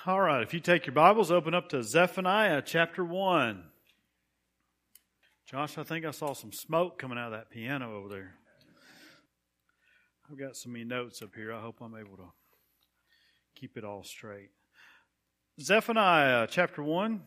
All right, if you take your Bibles, open up to Zephaniah chapter 1. Josh, I think I saw some smoke coming out of that piano over there. I've got so many notes up here. I hope I'm able to keep it all straight. Zephaniah chapter 1.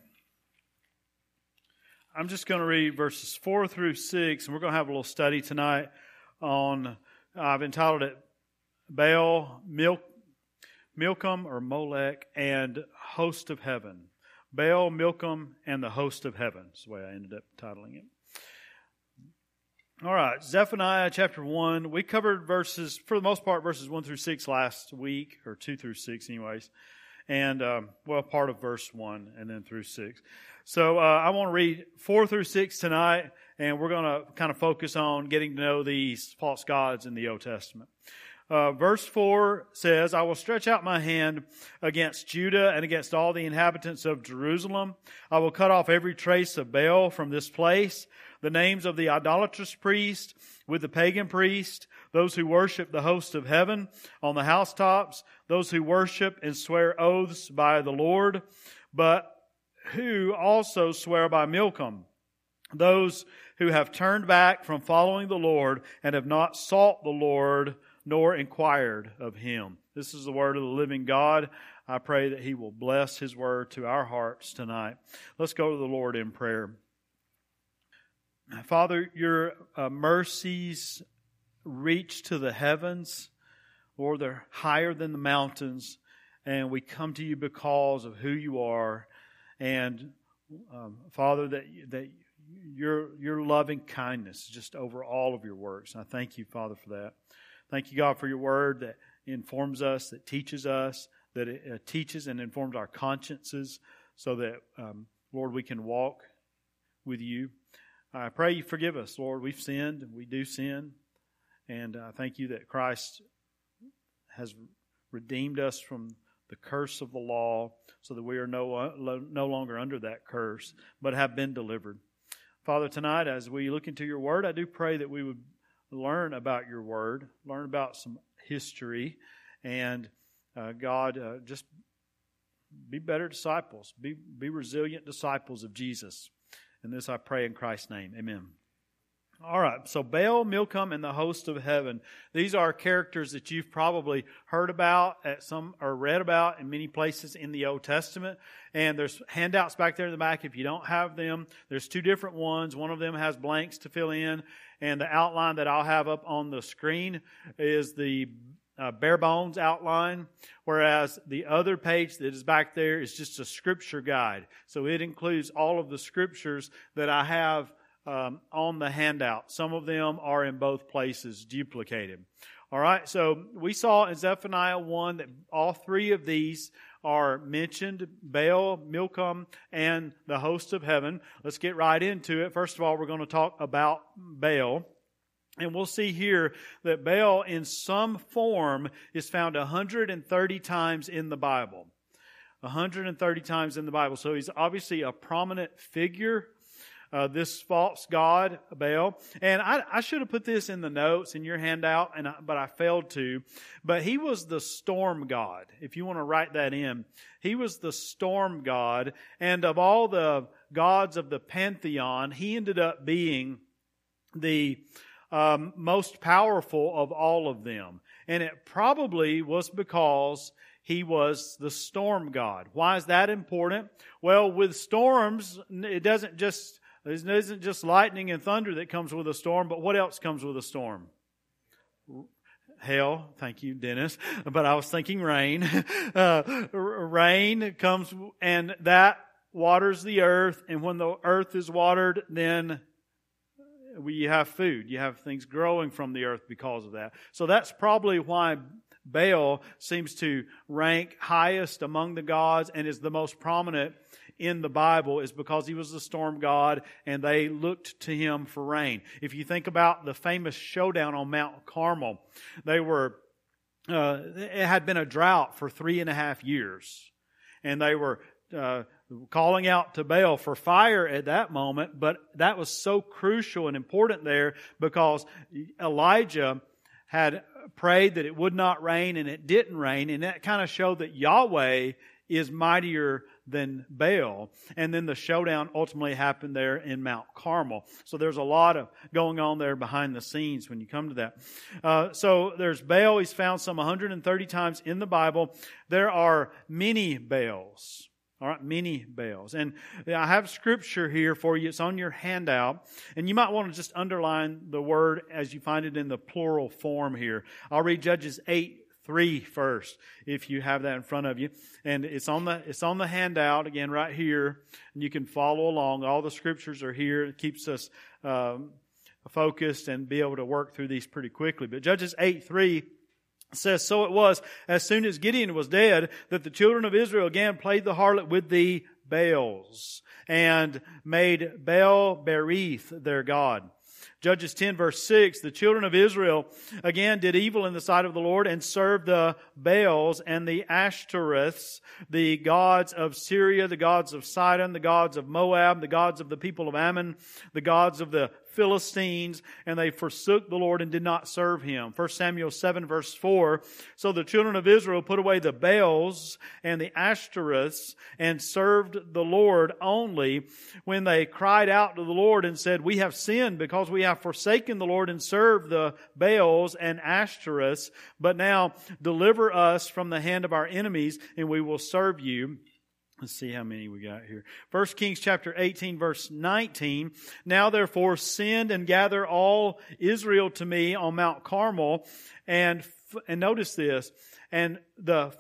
I'm just going to read verses 4 through 6, and we're going to have a little study tonight on, I've entitled it, Baal, Milcom or Molech, and Host of Heaven. Baal, Milcom, and the Host of Heaven is the way I ended up titling it. All right, Zephaniah chapter 1. We covered verses, for the most part, verses 1 through 6 last week, or 2 through 6 anyways. And, part of verse 1 and then through 6. So I want to read 4 through 6 tonight, and we're going to kind of focus on getting to know these false gods in the Old Testament. Verse 4 says, I will stretch out my hand against Judah and against all the inhabitants of Jerusalem. I will cut off every trace of Baal from this place, the names of the idolatrous priest with the pagan priest, those who worship the host of heaven on the housetops, those who worship and swear oaths by the Lord, but who also swear by Milcom, those who have turned back from following the Lord and have not sought the Lord nor inquired of Him. This is the word of the living God. I pray that He will bless His word to our hearts tonight. Let's go to the Lord in prayer. Father, Your mercies reach to the heavens. Lord, they're higher than the mountains, and we come to You because of who You are. And Father, that Your loving kindness just over all of Your works. And I thank You, Father, for that. Thank You, God, for Your word that informs us, that teaches us, that it teaches and informs our consciences so that, Lord, we can walk with You. I pray You forgive us, Lord. We've sinned and we do sin. And I thank You that Christ has redeemed us from the curse of the law so that we are no longer under that curse, but have been delivered. Father, tonight as we look into Your word, I do pray that we would learn about Your word, learn about some history, and God, just be better disciples, be resilient disciples of Jesus. And this I pray in Christ's name. Amen. All right, so Baal, Milcom, and the host of heaven. These are characters that you've probably heard about at some or read about in many places in the Old Testament. And there's handouts back there in the back if you don't have them. There's two different ones. One of them has blanks to fill in. And the outline that I'll have up on the screen is the bare bones outline, whereas the other page that is back there is just a scripture guide. So it includes all of the scriptures that I have on the handout. Some of them are in both places duplicated. All right, so we saw in Zephaniah 1 that all three of these are mentioned, Baal, Milcom, and the host of heaven. Let's get right into it. First of all, we're going to talk about Baal. And we'll see here that Baal in some form is found 130 times in the Bible. 130 times in the Bible. So he's obviously a prominent figure, this false god, Baal. And I should have put this in the notes in your handout, but I failed to. But he was the storm god, if you want to write that in. He was the storm god. And of all the gods of the pantheon, he ended up being the most powerful of all of them. And it probably was because he was the storm god. Why is that important? Well, with storms, it isn't just lightning and thunder that comes with a storm, but what else comes with a storm? Hail. Thank you, Dennis. But I was thinking rain. Rain comes and that waters the earth. And when the earth is watered, then you have food. You have things growing from the earth because of that. So that's probably why Baal seems to rank highest among the gods and is the most prominent in the Bible, is because he was the storm god and they looked to him for rain. If you think about the famous showdown on Mount Carmel, it had been a drought for 3.5 years. And they were calling out to Baal for fire at that moment, but that was so crucial and important there because Elijah had prayed that it would not rain and it didn't rain, and that kind of showed that Yahweh is mightier than Baal. And then the showdown ultimately happened there in Mount Carmel. So there's a lot of going on there behind the scenes when you come to that. So there's Baal. He's found some 130 times in the Bible. There are many Baals. All right, many Baals. And I have scripture here for you. It's on your handout. And you might want to just underline the word as you find it in the plural form here. I'll read Judges 8:3 first, if you have that in front of you. And it's on the handout, again, right here. And you can follow along. All the scriptures are here. It keeps us focused and be able to work through these pretty quickly. But Judges 8:3 says, "So it was, as soon as Gideon was dead, that the children of Israel again played the harlot with the Baals, and made Baal-berith their god." Judges 10 verse 6, "The children of Israel again did evil in the sight of the Lord, and served the Baals and the Ashtoreths, the gods of Syria, the gods of Sidon, the gods of Moab, the gods of the people of Ammon, the gods of the Philistines, and they forsook the Lord and did not serve Him." 1 Samuel 7 verse 4, "So the children of Israel put away the Baals and the Ashtoreths, and served the Lord only, when they cried out to the Lord and said, 'We have sinned because we have forsaken the Lord and served the Baals and Ashtoreths. But now deliver us from the hand of our enemies, and we will serve you.'" Let's see how many we got here. 1 Kings chapter 18 verse 19. "Now therefore send and gather all Israel to me on Mount Carmel." And notice this. "And the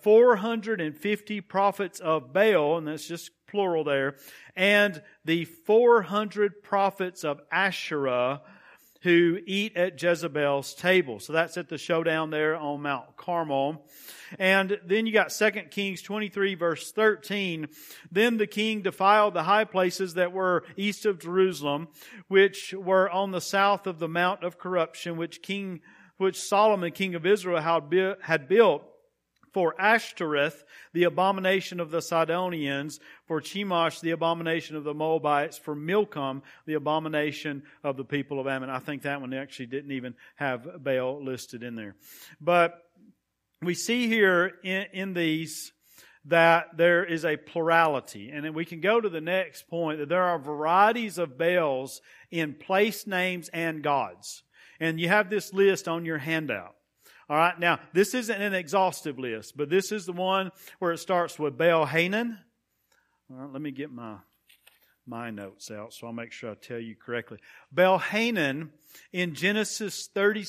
450 prophets of Baal," and that's just plural there, "and the 400 prophets of Asherah, who eat at Jezebel's table." So that's at the showdown there on Mount Carmel. And then you got 2 Kings 23 verse 13. "Then the king defiled the high places that were east of Jerusalem, which were on the south of the Mount of Corruption, which Solomon, king of Israel, had built for Ashtoreth, the abomination of the Sidonians, for Chemosh, the abomination of the Moabites, for Milcom, the abomination of the people of Ammon." I think that one actually didn't even have Baal listed in there. But we see here in these that there is a plurality. And then we can go to the next point, that there are varieties of Baals in place names and gods. And you have this list on your handout. All right, now, this isn't an exhaustive list, but this is the one where it starts with Baal-Hanan. All right, let me get my notes out so I'll make sure I tell you correctly. Baal-Hanan in Genesis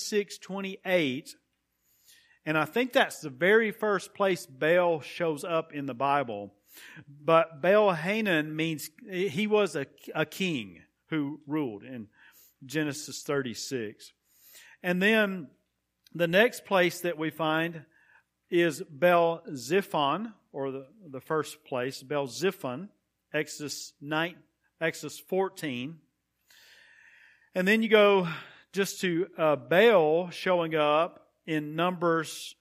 36:28, and I think that's the very first place Baal shows up in the Bible. But Baal-Hanan means he was a king who ruled in Genesis 36. And then the next place that we find is Baal-Zephon, or the first place, Baal-Zephon, Exodus 14. And then you go just to Baal showing up in Numbers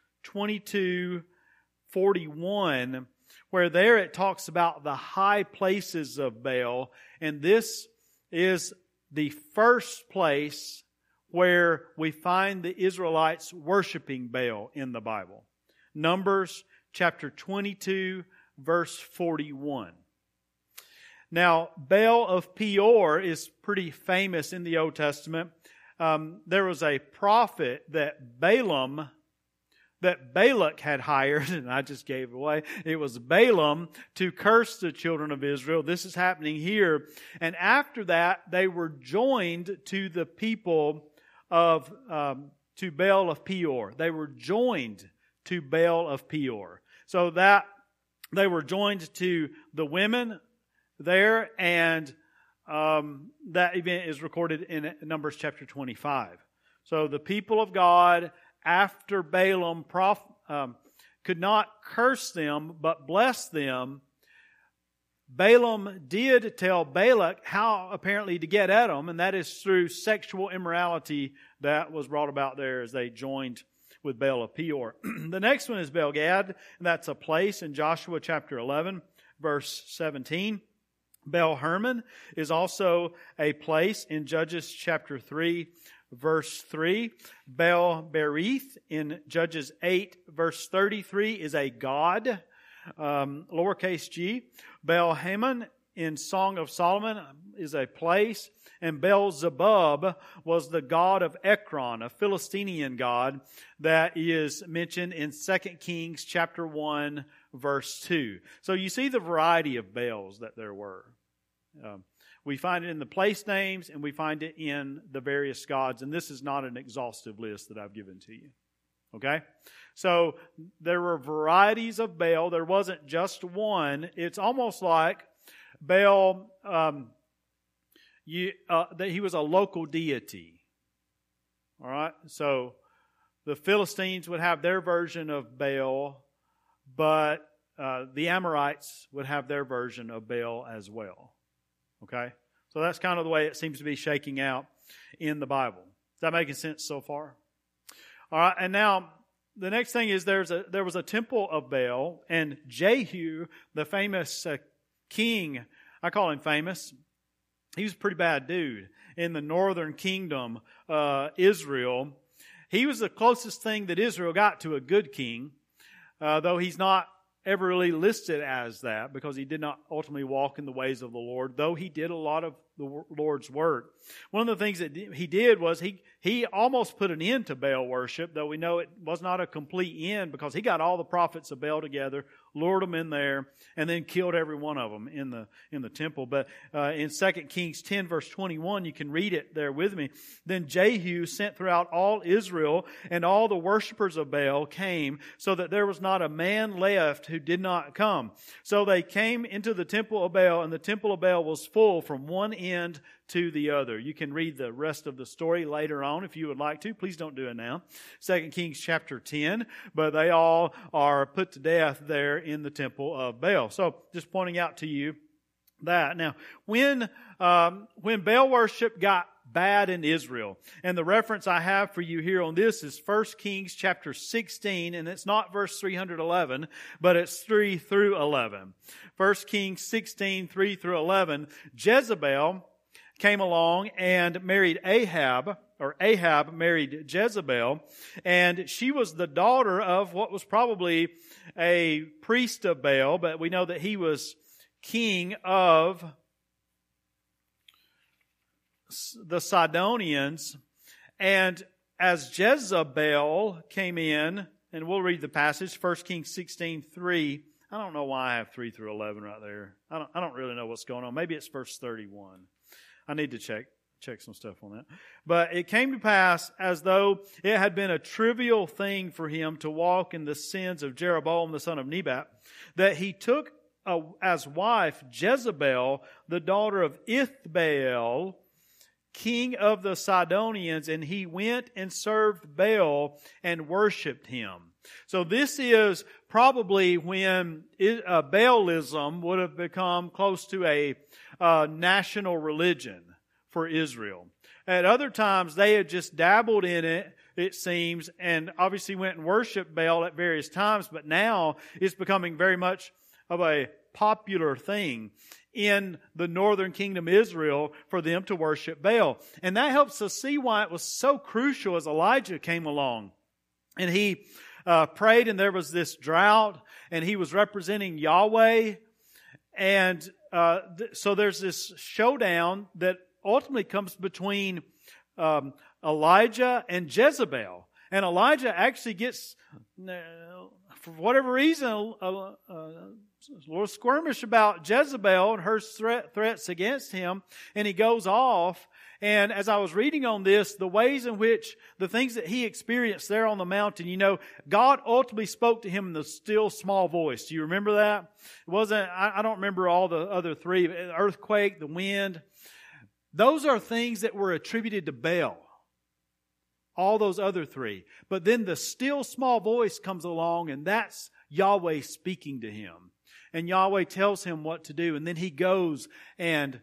22:41, where there it talks about the high places of Baal. And this is the first place where we find the Israelites worshiping Baal in the Bible. Numbers chapter 22, verse 41. Now, Baal of Peor is pretty famous in the Old Testament. There was a prophet that Balak had hired, and I just gave it away. It was Balaam to curse the children of Israel. This is happening here. And after that, they were joined to the people to Baal of Peor. They were joined to Baal of Peor. So that they were joined to the women there, and that event is recorded in Numbers chapter 25. So the people of God, after Balaam could not curse them but bless them, Balaam did tell Balak how apparently to get at them, and that is through sexual immorality that was brought about there as they joined with Baal of Peor. The next one is Baal-Gad, and that's a place in Joshua chapter 11, verse 17. Baal-Hermon is also a place in Judges chapter 3, verse 3. Baal-Berith in Judges 8, verse 33 is a god. lowercase g. Baal-Hamon in Song of Solomon is a place. And Beelzebub was the god of Ekron, a Philistinian god that is mentioned in 2 Kings chapter 1, verse 2. So you see the variety of Baals that there were. We find it in the place names, and we find it in the various gods. And this is not an exhaustive list that I've given to you. Okay? So there were varieties of Baal. There wasn't just one. It's almost like Baal, that he was a local deity. All right? So the Philistines would have their version of Baal, but the Amorites would have their version of Baal as well. Okay? So that's kind of the way it seems to be shaking out in the Bible. Is that making sense so far? All right, and now the next thing is there was a temple of Baal, and Jehu, the famous king, I call him famous. He was a pretty bad dude in the northern kingdom, Israel. He was the closest thing that Israel got to a good king, though he's not ever really listed as that because he did not ultimately walk in the ways of the Lord, though he did a lot of the Lord's work. One of the things that he did was he almost put an end to Baal worship, though we know it was not a complete end because he got all the prophets of Baal together, lured them in there, and then killed every one of them in the temple. But in 2 Kings 10 verse 21, you can read it there with me. Then Jehu sent throughout all Israel, and all the worshipers of Baal came, so that there was not a man left who did not come. So they came into the temple of Baal, and the temple of Baal was full from one end to the other. You can read the rest of the story later on if you would like to. Please don't do it now. 2 Kings chapter 10. But they all are put to death there in the temple of Baal. So just pointing out to you that. Now, when Baal worship got bad in Israel, and the reference I have for you here on this is 1 Kings chapter 16, and it's not verse 311, but it's 3 through 11. 1 Kings 16, 3 through 11, Jezebel came along and married Ahab, or Ahab married Jezebel, and she was the daughter of what was probably a priest of Baal, but we know that he was king of the Sidonians. And as Jezebel came in, and we'll read the passage, 1 Kings 16, 3. I don't know why I have 3 through 11 right there. I don't really know what's going on. Maybe it's verse 31. I need to check some stuff on that. But it came to pass as though it had been a trivial thing for him to walk in the sins of Jeroboam the son of Nebat, that he took as wife Jezebel, the daughter of Ithbaal, king of the Sidonians, and he went and served Baal and worshipped him. So this is probably when Baalism would have become close to a national religion for Israel. At other times, they had just dabbled in it, it seems, and obviously went and worshiped Baal at various times, but now it's becoming very much of a popular thing in the northern kingdom Israel for them to worship Baal. And that helps us see why it was so crucial as Elijah came along. And he prayed, and there was this drought, and he was representing Yahweh. And so there's this showdown that ultimately comes between Elijah and Jezebel. And Elijah actually gets, for whatever reason, a little skirmish about Jezebel and her threats against him. And he goes off. And as I was reading on this, the ways in which the things that he experienced there on the mountain, you know, God ultimately spoke to him in the still small voice. Do you remember that? It wasn't, I don't remember all the other three, the earthquake, the wind. Those are things that were attributed to Baal. All those other three. But then the still small voice comes along, and that's Yahweh speaking to him. And Yahweh tells him what to do. And then he goes and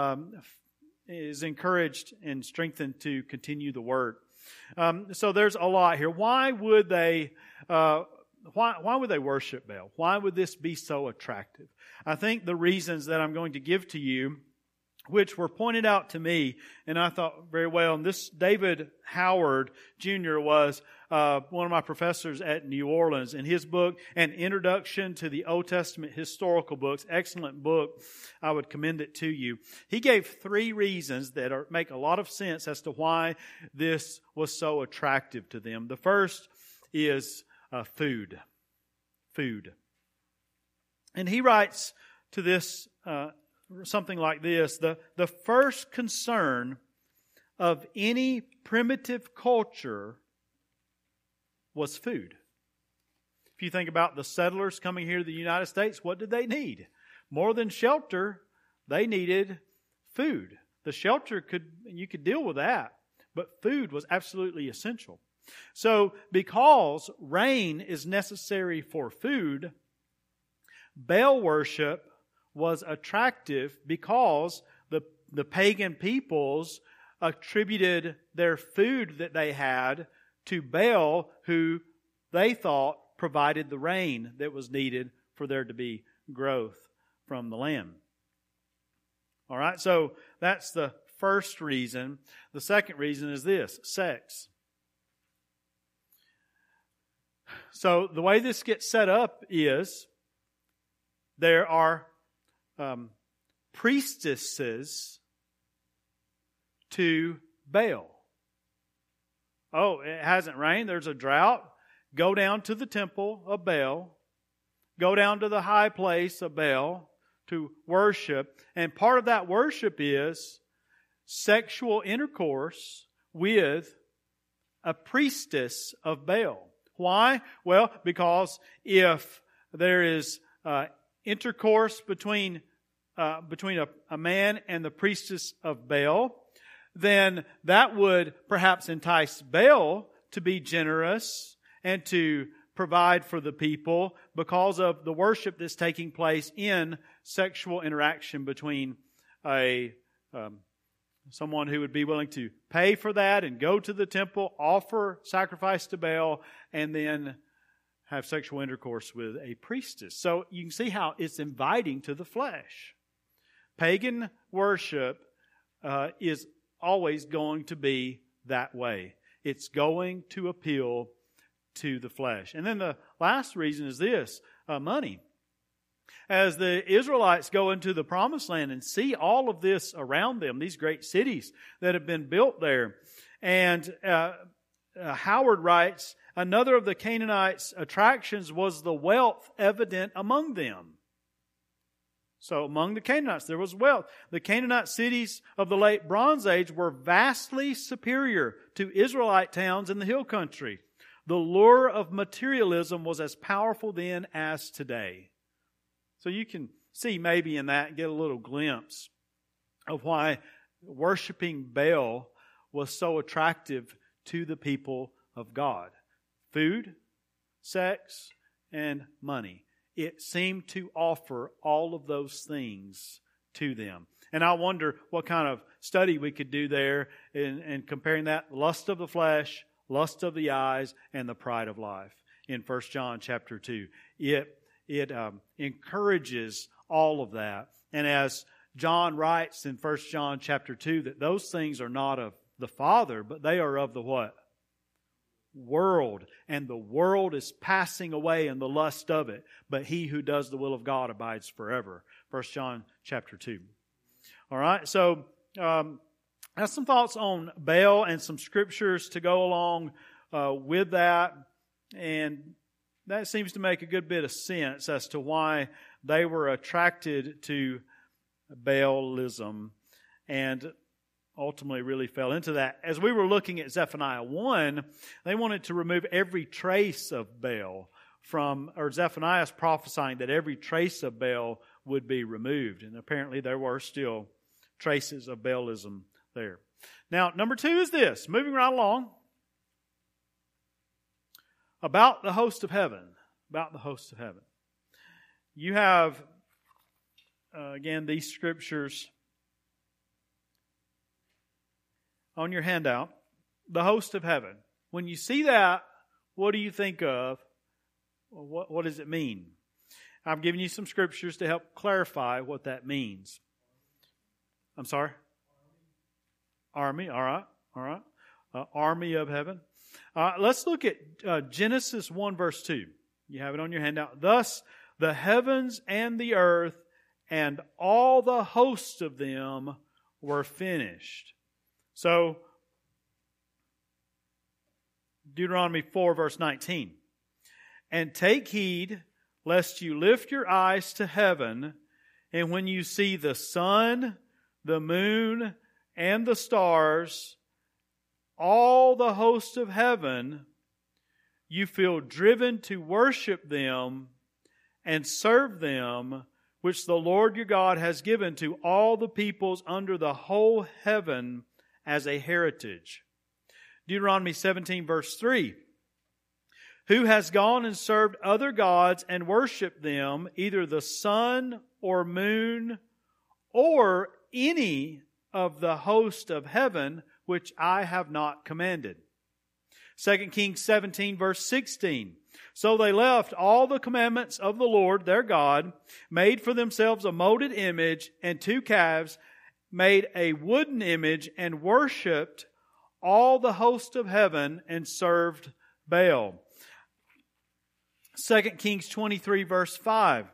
is encouraged and strengthened to continue the work. So there's a lot here. Why would they worship Baal? Why would this be so attractive? I think the reasons that I'm going to give to you which were pointed out to me, and I thought very well. And this David Howard Jr. was one of my professors at New Orleans. In his book, An Introduction to the Old Testament Historical Books, excellent book, I would commend it to you. He gave 3 reasons that make a lot of sense as to why this was so attractive to them. The first is food. Food. And he writes to this something like this: the first concern of any primitive culture was food. If you think about the settlers coming here to the United States, what did they need? More than shelter, they needed food. The shelter you could deal with that, but food was absolutely essential. So because rain is necessary for food, Baal worship was attractive because the pagan peoples attributed their food that they had to Baal, who they thought provided the rain that was needed for there to be growth from the land. All right, so that's the first reason. The second reason is this: sex. So the way this gets set up is there are priestesses to Baal. Oh, it hasn't rained. There's a drought. Go down to the temple of Baal. Go down to the high place of Baal to worship. And part of that worship is sexual intercourse with a priestess of Baal. Why? Well, because if there is intercourse between a man and the priestess of Baal, then that would perhaps entice Baal to be generous and to provide for the people because of the worship that's taking place in sexual interaction between someone who would be willing to pay for that and go to the temple, offer sacrifice to Baal, and then have sexual intercourse with a priestess. So you can see how it's inviting to the flesh. Pagan worship is always going to be that way. It's going to appeal to the flesh. And then the last reason is this: money. As the Israelites go into the Promised Land and see all of this around them, these great cities that have been built there, and Howard writes, another of the Canaanites' attractions was the wealth evident among them. So among the Canaanites, there was wealth. The Canaanite cities of the late Bronze Age were vastly superior to Israelite towns in the hill country. The lure of materialism was as powerful then as today. So you can see maybe in that, get a little glimpse of why worshiping Baal was so attractive to the people of God. Food, sex, and money. It seemed to offer all of those things to them. And I wonder what kind of study we could do there in comparing that lust of the flesh, lust of the eyes, and the pride of life in 1 John chapter 2. It encourages all of that. And as John writes in 1 John chapter 2, that those things are not of the Father, but they are of the what? World. And the world is passing away in the lust of it, but he who does the will of God abides forever. 1 John chapter 2. All right, so I have some thoughts on Baal and some scriptures to go along with that. And that seems to make a good bit of sense as to why they were attracted to Baalism and ultimately really fell into that. As we were looking at Zephaniah 1, they wanted to remove every trace of Baal or Zephaniah is prophesying that every trace of Baal would be removed. And apparently there were still traces of Baalism there. Now, number 2 is this, moving right along. About the host of heaven. About the host of heaven. You have, again, these scriptures on your handout. The host of heaven. When you see that, what do you think of? What does it mean? I'm giving you some scriptures to help clarify what that means. I'm sorry? Army, all right. Army of heaven. Let's look at Genesis 1 verse 2. You have it on your handout. Thus the heavens and the earth and all the hosts of them were finished. So, Deuteronomy 4 verse 19. And take heed lest you lift your eyes to heaven, and when you see the sun, the moon, and the stars, all the hosts of heaven, you feel driven to worship them and serve them, which the Lord your God has given to all the peoples under the whole heaven as a heritage. Deuteronomy 17 verse 3. Who has gone and served other gods and worshipped them, either the sun or moon or any of the host of heaven, which I have not commanded. 2 Kings 17 verse 16. So they left all the commandments of the Lord their God, made for themselves a molded image and 2 calves, made a wooden image, and worshipped all the host of heaven and served Baal. 2 Kings 23 verse 5.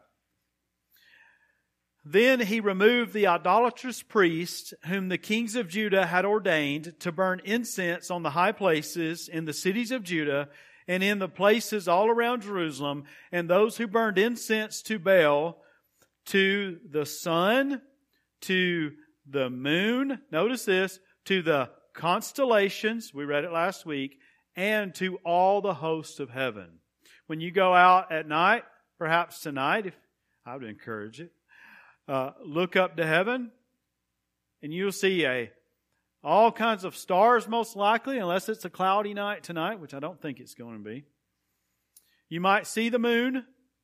Then he removed the idolatrous priests whom the kings of Judah had ordained to burn incense on the high places in the cities of Judah and in the places all around Jerusalem, and those who burned incense to Baal, to the sun, to the moon, notice this, to the constellations, we read it last week, and to all the hosts of heaven. When you go out at night, perhaps tonight, I would encourage it, look up to heaven, and you'll see all kinds of stars most likely, unless it's a cloudy night tonight, which I don't think it's going to be. You might see the moon,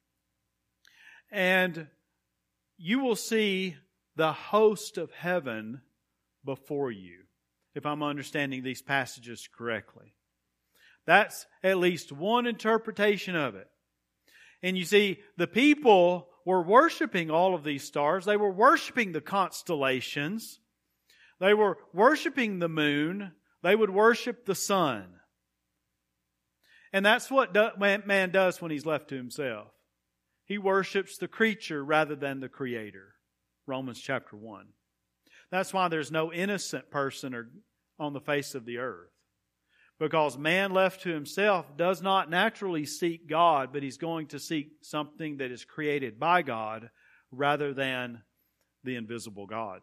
and you will see the host of heaven before you, if I'm understanding these passages correctly. That's at least one interpretation of it. And you see, the people were worshiping all of these stars. They were worshiping the constellations. They were worshiping the moon. They would worship the sun. And that's what man does when he's left to himself. He worships the creature rather than the Creator. Romans chapter 1. That's why there's no innocent person on the face of the earth. Because man left to himself does not naturally seek God, but he's going to seek something that is created by God rather than the invisible God.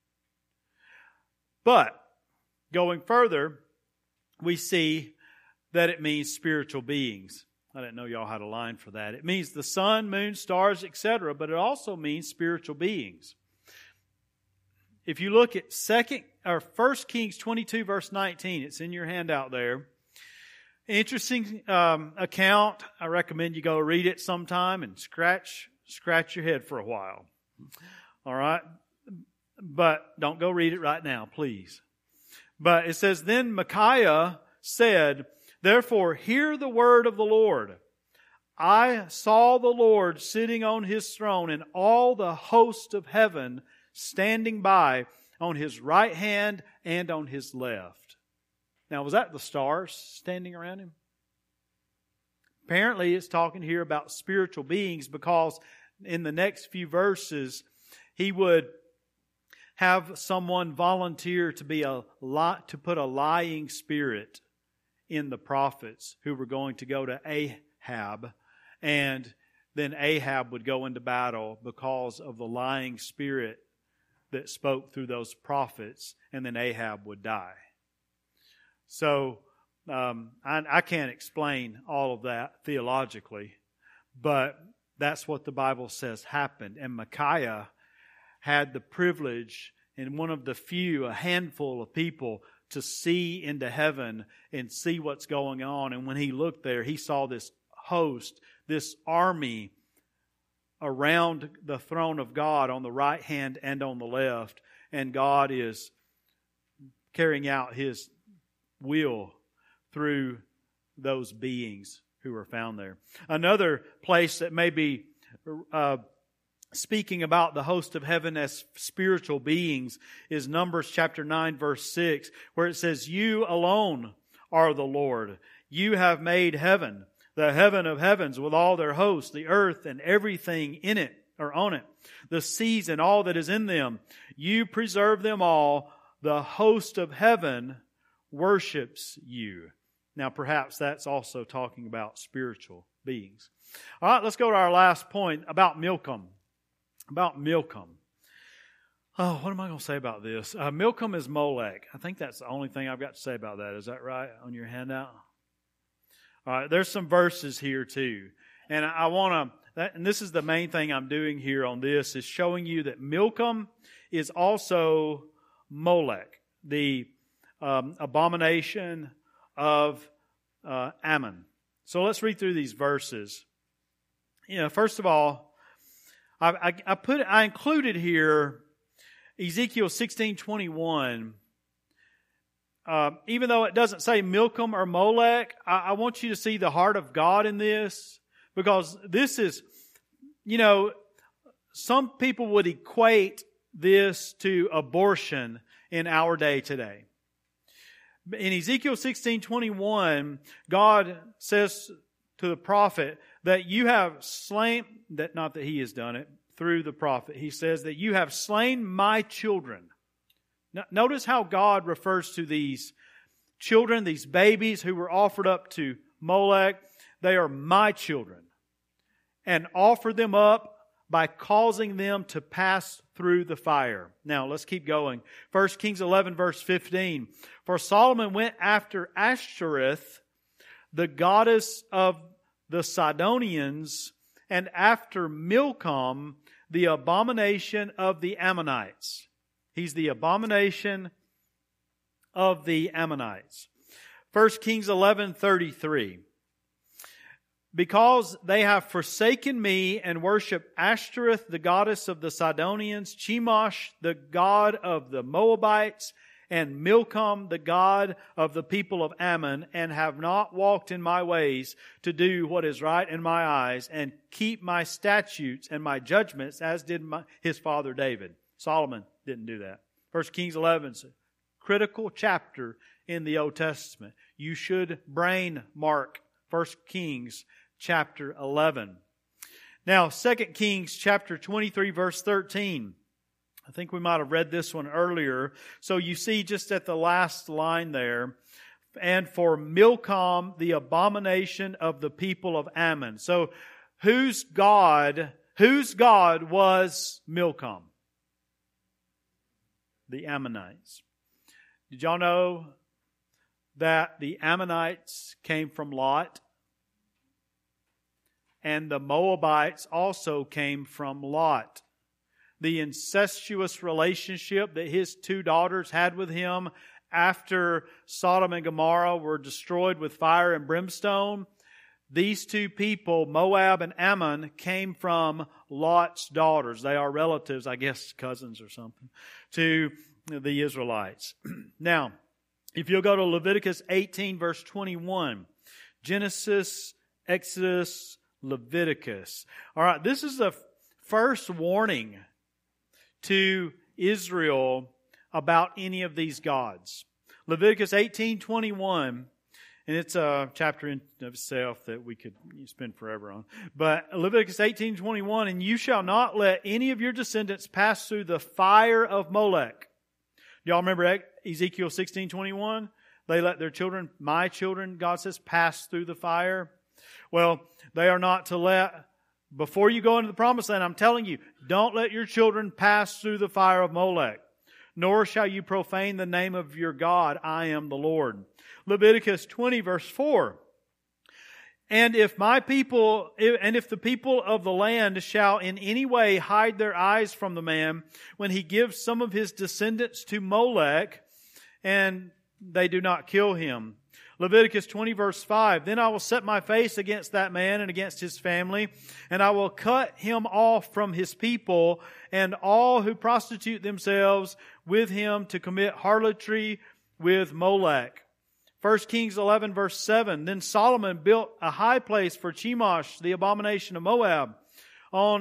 But, going further, we see that it means spiritual beings. I didn't know y'all had a line for that. It means the sun, moon, stars, etc., but it also means spiritual beings. If you look at 1 Kings 22 verse 19, it's in your handout there. Interesting account. I recommend you go read it sometime and scratch your head for a while. All right? But don't go read it right now, please. But it says, Then Micaiah said, Therefore hear the word of the Lord. I saw the Lord sitting on His throne, and all the host of heaven standing by on His right hand and on His left. Now, was that the stars standing around Him? Apparently, it's talking here about spiritual beings, because in the next few verses, He would have someone volunteer to put a lying spirit in the prophets who were going to go to Ahab, and then Ahab would go into battle because of the lying spirit that spoke through those prophets, and then Ahab would die. So, I can't explain all of that theologically, but that's what the Bible says happened. And Micaiah had the privilege, and one of the few, a handful of people, to see into heaven and see what's going on. And when he looked there, he saw this host, this army around the throne of God on the right hand and on the left. And God is carrying out His will through those beings who are found there. Another place that may be speaking about the host of heaven as spiritual beings is Numbers chapter 9 verse 6, where it says, "You alone are the Lord. You have made heaven, the heaven of heavens with all their hosts, the earth and everything in it or on it, the seas and all that is in them. You preserve them all. The host of heaven worships you." Now perhaps that's also talking about spiritual beings. All right, let's go to our last point about Milcom. About Milcom. Oh, what am I going to say about this? Milcom is Molech. I think that's the only thing I've got to say about that. Is that right on your handout? All right, there's some verses here too. And I want to, and this is the main thing I'm doing here on this, is showing you that Milcom is also Molech, the abomination of Ammon. So let's read through these verses. First of all, I included here Ezekiel 16:21. Even though it doesn't say Milcom or Molech, I want you to see the heart of God in this, because this is, some people would equate this to abortion in our day today. In Ezekiel 16:21, God says to the prophet that you have slain, that not that he has done it, through the prophet. He says that you have slain my children. Now, notice how God refers to these children, these babies who were offered up to Molech. They are my children. And offer them up by causing them to pass through the fire. Now, let's keep going. 1 Kings 11 verse 15. For Solomon went after Ashtoreth, the goddess of the Sidonians, and after Milcom, the abomination of the Ammonites. He's the abomination of the Ammonites. 1 Kings 11:33. Because they have forsaken me and worship Ashtoreth, the goddess of the Sidonians, Chemosh, the god of the Moabites, and Milcom, the god of the people of Ammon, and have not walked in my ways to do what is right in my eyes, and keep my statutes and my judgments, as did his father David. Solomon didn't do that. 1 Kings 11 is a critical chapter in the Old Testament. You should brain mark 1 Kings chapter 11. Now, 2 Kings chapter 23 verse 13. I think we might have read this one earlier. So you see just at the last line there, and for Milcom, the abomination of the people of Ammon. So whose God was Milcom? The Ammonites. Did y'all know that the Ammonites came from Lot? And the Moabites also came from Lot. The incestuous relationship that his two daughters had with him after Sodom and Gomorrah were destroyed with fire and brimstone. These two people, Moab and Ammon, came from Lot's daughters. They are relatives, I guess cousins or something, to the Israelites. Now, if you'll go to Leviticus 18 verse 21, Genesis, Exodus, Leviticus. All right, this is the first warning to Israel about any of these gods. Leviticus 18:21, and it's a chapter in of itself that we could spend forever on. But Leviticus 18:21, and you shall not let any of your descendants pass through the fire of Molech. Y'all remember Ezekiel 16:21? They let their children, my children, God says, pass through the fire. Well, they are not to let, before you go into the promised land, I'm telling you, don't let your children pass through the fire of Molech, nor shall you profane the name of your God. I am the Lord. Leviticus 20 verse 4. And if the people of the land shall in any way hide their eyes from the man when he gives some of his descendants to Molech, and they do not kill him. Leviticus 20 verse 5, then I will set my face against that man and against his family, and I will cut him off from his people, and all who prostitute themselves with him to commit harlotry with Molech. 1 Kings 11 verse 7, then Solomon built a high place for Chemosh, the abomination of Moab, on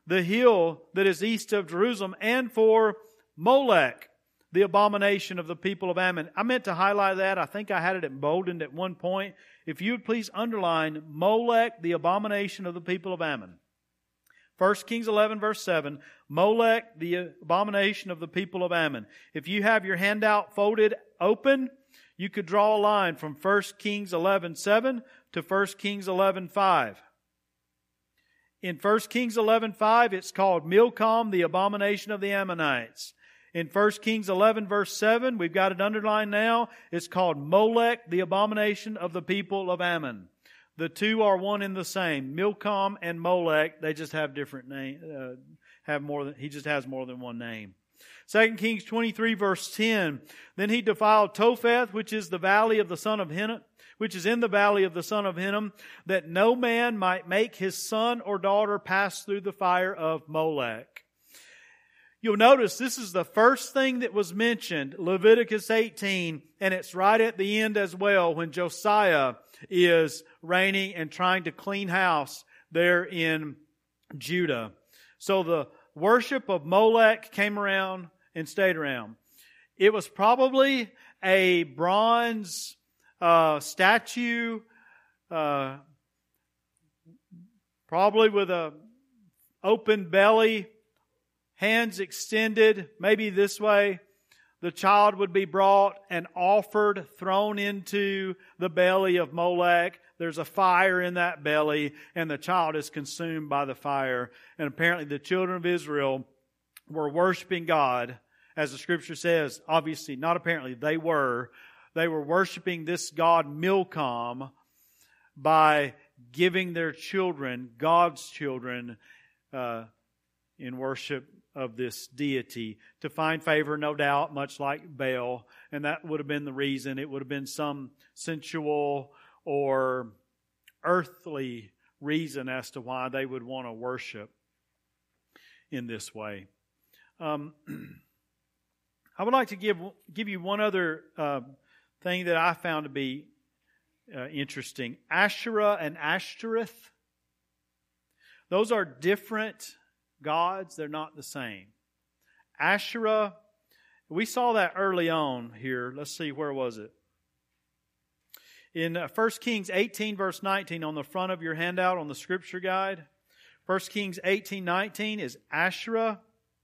the hill that is east of Jerusalem, and for Molech, the abomination of the people of Ammon. I meant to highlight that. I think I had it emboldened at one point. If you would please underline Molech, the abomination of the people of Ammon. 1 Kings 11, verse 7, Molech, the abomination of the people of Ammon. If you have your handout folded open, you could draw a line from 1 Kings 11, 7 to 1 Kings 11, 5. In 1 Kings 11, 5, it's called Milcom, the abomination of the Ammonites. In 1 Kings 11, verse 7, we've got it underlined now, it's called Molech, the abomination of the people of Ammon. The two are one and the same. Milcom and Molech, they just have different names. He just has more than one name. 2 Kings 23, verse 10. Then he defiled Topheth, which is the valley of the son of Hinnom, which is in the valley of the son of Hinnom, that no man might make his son or daughter pass through the fire of Molech. You'll notice this is the first thing that was mentioned, Leviticus 18, and it's right at the end as well when Josiah is reigning and trying to clean house there in Judah. So the worship of Molech came around and stayed around. It was probably a bronze statue, probably with a open belly, hands extended, maybe this way. The child would be brought and offered, thrown into the belly of Molech. There's a fire in that belly, and the child is consumed by the fire. And apparently the children of Israel were worshiping God, as the Scripture says. Obviously, not apparently, they were. They were worshiping this god Milcom by giving their children, God's children, in worship of this deity to find favor, no doubt, much like Baal. And that would have been the reason. It would have been some sensual or earthly reason as to why they would want to worship in this way. I would like to give you one other thing that I found to be interesting. Asherah and Ashtoreth. Those are different gods. They're not the same. Asherah, we saw that early on here. Let's see, where was it? In 1 Kings 18, verse 19, on the front of your handout on the Scripture Guide. 1 Kings 18, 19 is Asherah.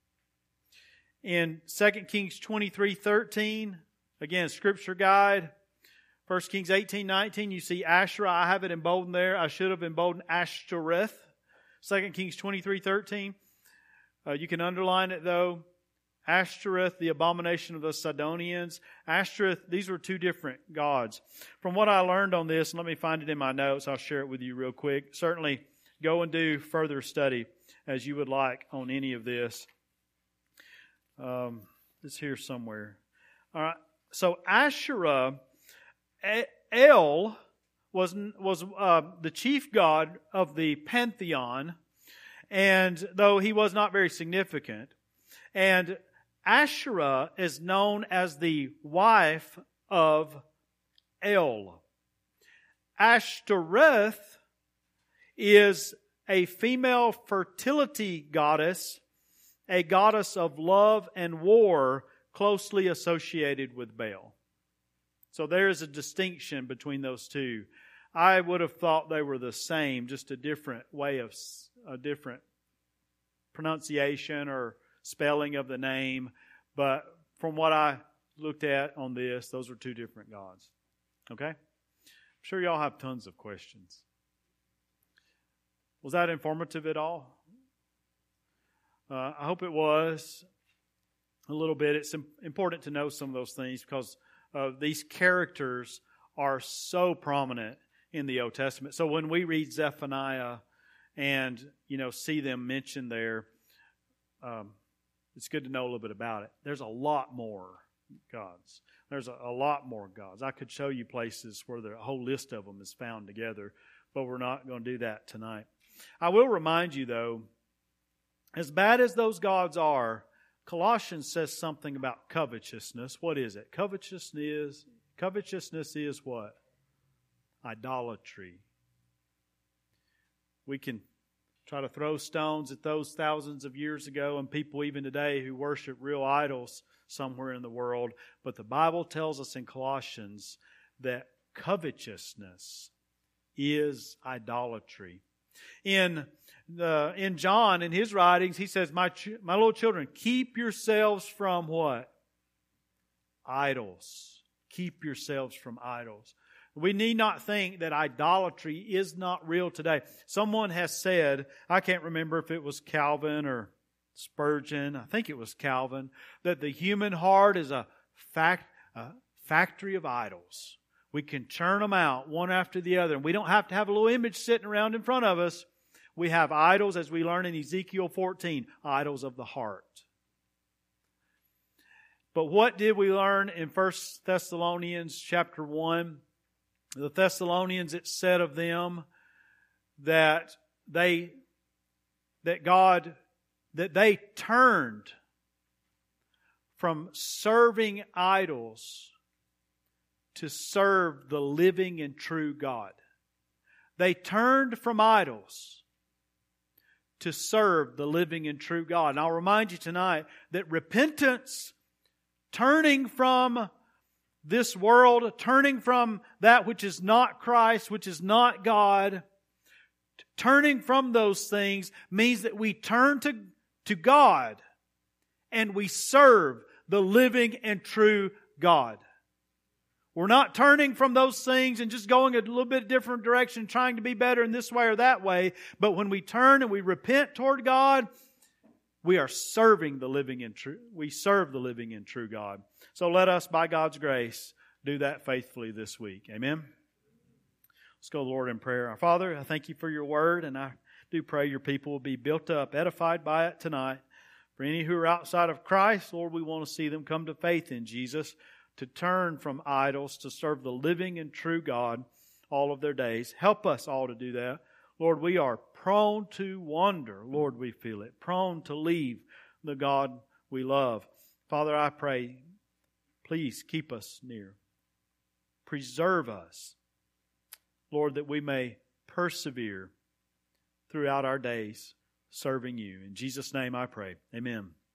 In 2 Kings 23, 13, again, Scripture Guide. 1 Kings 18, 19, you see Asherah. I have it emboldened there. I should have emboldened Ashtoreth. 2 Kings 23, 13. You can underline it though. Ashtoreth, the abomination of the Sidonians. Ashtoreth, these were two different gods. From what I learned on this, let me find it in my notes. I'll share it with you real quick. Certainly go and do further study as you would like on any of this. It's here somewhere. All right. So Asherah, El was the chief god of the pantheon, and though he was not very significant. And Asherah is known as the wife of El. Ashtoreth is a female fertility goddess, a goddess of love and war, closely associated with Baal. So there is a distinction between those two. I would have thought they were the same, just a different way of a different pronunciation or spelling of the name. But from what I looked at on this, those are two different gods. Okay? I'm sure y'all have tons of questions. Was that informative at all? I hope it was a little bit. It's important to know some of those things because these characters are so prominent in the Old Testament. So when we read Zephaniah and see them mentioned there, it's good to know a little bit about it. There's a lot more gods. There's a lot more gods. I could show you places where the whole list of them is found together, but we're not going to do that tonight. I will remind you, though, as bad as those gods are, Colossians says something about covetousness. What is it? Covetousness is what? Idolatry. We can try to throw stones at those thousands of years ago and people even today who worship real idols somewhere in the world. But the Bible tells us in Colossians that covetousness is idolatry. In John, in his writings, he says, my little children, keep yourselves from what? Idols. Keep yourselves from idols. We need not think that idolatry is not real today. Someone has said, I can't remember if it was Calvin or Spurgeon, I think it was Calvin, that the human heart is a factory of idols. We can churn them out one after the other. And we don't have to have a little image sitting around in front of us. We have idols, as we learn in Ezekiel 14, idols of the heart. But what did we learn in 1 Thessalonians chapter 1? The Thessalonians, it said of them that they turned from serving idols to serve the living and true God. They turned from idols to serve the living and true God. And I'll remind you tonight that repentance, turning from this world, turning from that which is not Christ, which is not God, turning from those things means that we turn to God and we serve the living and true God. We're not turning from those things and just going a little bit different direction, trying to be better in this way or that way. But when we turn and we repent toward God, we are serving the living and true. We serve the living and true God. So let us, by God's grace, do that faithfully this week. Amen. Let's go, Lord, in prayer. Our Father, I thank you for your word, and I do pray your people will be built up, edified by it tonight. For any who are outside of Christ, Lord, we want to see them come to faith in Jesus, to turn from idols, to serve the living and true God all of their days. Help us all to do that. Lord, we are prone to wander. Lord, we feel it. Prone to leave the God we love. Father, I pray, please keep us near. Preserve us. Lord, that we may persevere throughout our days serving you. In Jesus' name I pray. Amen.